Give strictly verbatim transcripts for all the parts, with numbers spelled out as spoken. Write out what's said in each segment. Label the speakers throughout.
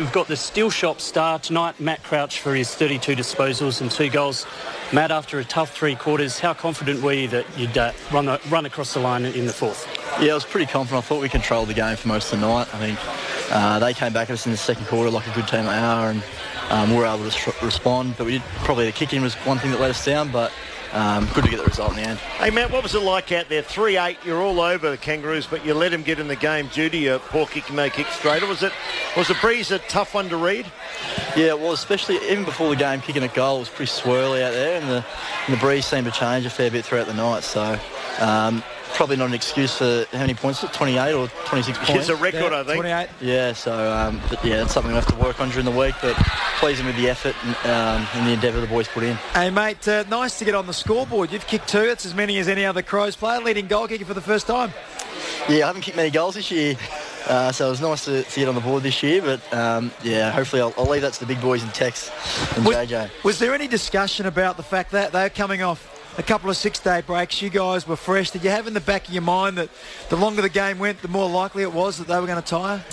Speaker 1: we've got the Steel Shop star tonight, Matt Crouch, for his thirty-two disposals and two goals. Matt, after a tough three quarters, how confident were you that you'd uh, run the, run across the line in the fourth?
Speaker 2: Yeah, I was pretty confident. I thought we controlled the game for most of the night. I think uh, they came back at us in the second quarter like a good team they are, and um, we were able to sh- respond. But we did probably the kick-in was one thing that let us down, but um, good to get the result in the end.
Speaker 3: Hey, Matt, what was it like out there? three eight, you're all over the Kangaroos, but you let him get in the game due to your poor kick, no kick straight. Or was it, was the breeze a tough one to read?
Speaker 2: Yeah, it was, especially even before the game, kicking a goal was pretty swirly out there, and the, and the breeze seemed to change a fair bit throughout the night. So um, probably not an excuse for how many points? twenty-eight or twenty-six points?
Speaker 3: It's a record,
Speaker 4: yeah,
Speaker 3: I think.
Speaker 4: twenty-eight.
Speaker 2: Yeah, so um, but yeah, that's something we have to work on during the week. But pleasing with the effort and, um, and the endeavour the boys put in.
Speaker 4: Hey, mate, uh, nice to get on the scoreboard. You've kicked two. That's as many as any other Crows player. Leading goal kicker for the first time.
Speaker 2: Yeah, I haven't kicked many goals this year, uh, so it was nice to, to get on the board this year. But um, yeah, hopefully I'll, I'll leave that to the big boys in Tex and
Speaker 4: was,
Speaker 2: J J.
Speaker 4: Was there any discussion about the fact that they're coming off a couple of six-day breaks? You guys were fresh. Did you have in the back of your mind that the longer the game went, the more likely it was that they were going to tire?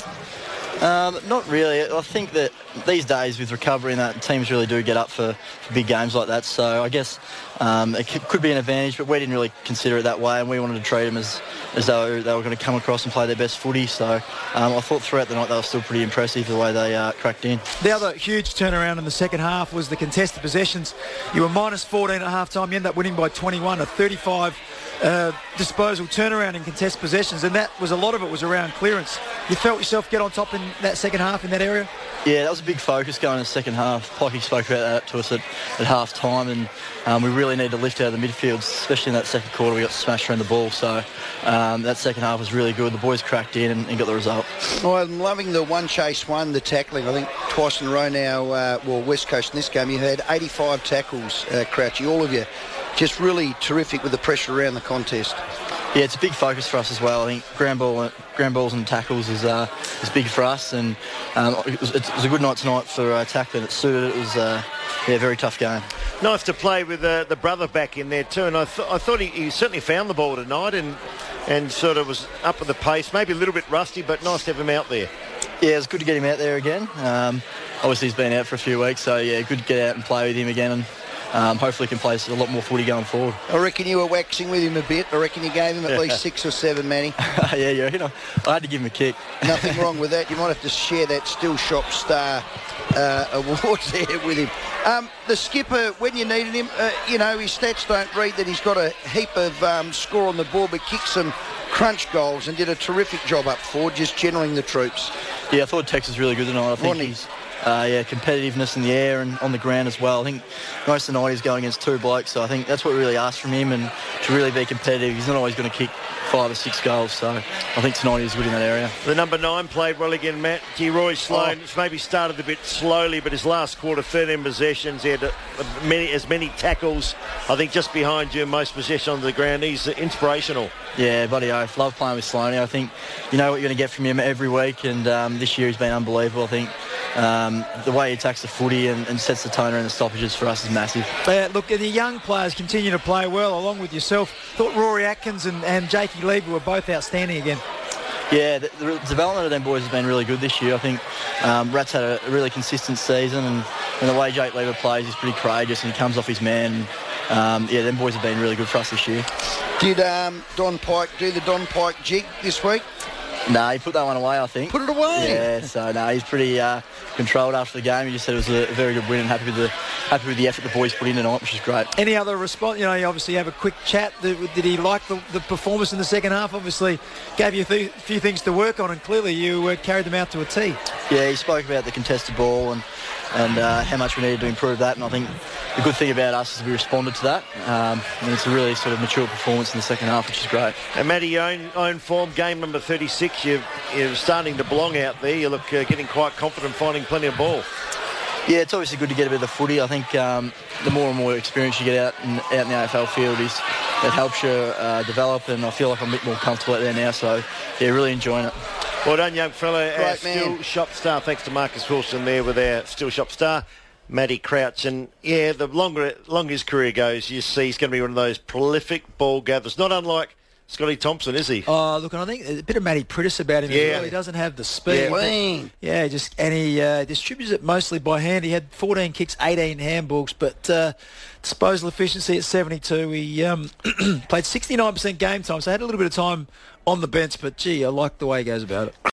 Speaker 2: Um, not really. I think that these days with recovery and that, teams really do get up for, for big games like that. So I guess um, it c- could be an advantage, but we didn't really consider it that way, and we wanted to treat them as, as though they were going to come across and play their best footy. So um, I thought throughout the night they were still pretty impressive the way they uh, cracked in.
Speaker 4: The other huge turnaround in the second half was the contested possessions. You were minus fourteen at half-time. You ended up winning by twenty-one, a thirty-five uh, disposal turnaround in contested possessions, and that was a lot of it was around clearance. You felt yourself get on top in that second half in that area?
Speaker 2: Yeah, that was a big focus going in the second half. Pikey spoke about that to us at, at half-time, and um, we really need to lift out of the midfield, especially in that second quarter. We got smashed around the ball, so um, that second half was really good. The boys cracked in and, and got the result.
Speaker 5: Well, I'm loving the one chase one, the tackling. I think twice in a row now, uh, well, West Coast in this game, you had eighty-five tackles, uh, Crouchy, all of you. Just really terrific with the pressure around the contest.
Speaker 2: Yeah, it's a big focus for us as well. I think ground ball, ground balls and tackles is uh, is big for us, and um, it, was, it was a good night tonight for uh, tackling. It suited. It was uh, yeah, a very tough game.
Speaker 3: Nice to play with uh, the brother back in there too, and I, th- I thought he, he certainly found the ball tonight and and sort of was up with the pace. Maybe a little bit rusty, but nice to have him out there.
Speaker 2: Yeah, it's good to get him out there again. Um, obviously, he's been out for a few weeks, so yeah, good to get out and play with him again. And Um, hopefully he can play a lot more footy going forward.
Speaker 5: I reckon you were waxing with him a bit. I reckon you gave him at least six or seven, Manny.
Speaker 2: yeah, yeah, you know, I had to give him a kick.
Speaker 5: Nothing wrong with that. You might have to share that Steel Shop Star uh, award there with him. Um, the skipper, when you needed him, uh, you know, his stats don't read that he's got a heap of um, score on the board, but kicked some crunch goals and did a terrific job up forward, just channeling the troops.
Speaker 2: Yeah, I thought Tex was really good tonight. I think
Speaker 5: Wasn't he?
Speaker 2: he's... Uh, yeah, competitiveness in the air and on the ground as well. I think most of the night he's going against two blokes, so I think that's what we really asked from him, and to really be competitive. He's not always going to kick five or six goals, so I think tonight he's good in that area.
Speaker 3: The number nine played well again, Matt. Roy Sloane. It's maybe started a bit slowly, but his last quarter, thirteen possessions, he had uh, many, as many tackles, I think just behind you, most possession on the ground. He's uh, inspirational.
Speaker 2: Yeah, buddy oath. Love playing with Sloaney. I think you know what you're going to get from him every week, and um, this year he's been unbelievable. I think um, the way he attacks the footy and, and sets the tone around the stoppages for us is massive.
Speaker 4: Uh, look, the young players continue to play well, along with yourself. Thought Rory Atkins and, and Jakey Lever were both outstanding again.
Speaker 2: Yeah, the, the development of them boys has been really good this year. I think um, Rat's had a, a really consistent season, and, and the way Jake Lever plays, he's pretty courageous and he comes off his man. Um, yeah, them boys have been really good for us this year.
Speaker 5: Did um, Don Pike do the Don Pike jig this week?
Speaker 2: No, nah, he put that one away, I think.
Speaker 5: Put it away?
Speaker 2: Yeah, so no, nah, he's pretty uh, controlled after the game. He just said it was a very good win and happy with the happy with the effort the boys put in tonight, which is great.
Speaker 4: Any other response? You know, you obviously have a quick chat. Did, did he like the, the performance in the second half? Obviously gave you a th- few things to work on, and clearly you uh, carried them out to a T.
Speaker 2: Yeah, he spoke about the contested ball and and uh, how much we needed to improve that, and I think the good thing about us is we responded to that, um, and it's a really sort of mature performance in the second half, which is great.
Speaker 3: And Matty, your own, own form, game number thirty-six, you're, you're starting to belong out there. You look uh, getting quite confident, finding plenty of ball.
Speaker 2: Yeah, it's obviously good to get a bit of the footy. I think um, the more and more experience you get out in, out in the A F L field, is it helps you uh, develop, and I feel like I'm a bit more comfortable out there now, so yeah, really enjoying it.
Speaker 3: Well done, young fella. Our
Speaker 5: Great
Speaker 3: Steel
Speaker 5: man.
Speaker 3: Shop star, thanks to Marcus Wilson there with our Steel Shop star, Matty Crouch. And yeah, the longer, longer his career goes, you see he's going to be one of those prolific ball gatherers, not unlike Scotty Thompson, is he?
Speaker 4: Oh, look, and I think a bit of Matty Pritis about him
Speaker 3: Yeah.
Speaker 4: as well. He doesn't have the speed.
Speaker 3: Yeah.
Speaker 5: Clean.
Speaker 4: Yeah, just and he uh, distributes it mostly by hand. He had fourteen kicks, eighteen handballs, but uh, disposal efficiency at seventy-two. He um, played sixty-nine percent game time, so had a little bit of time on the bench, but gee, I like the way he goes about it.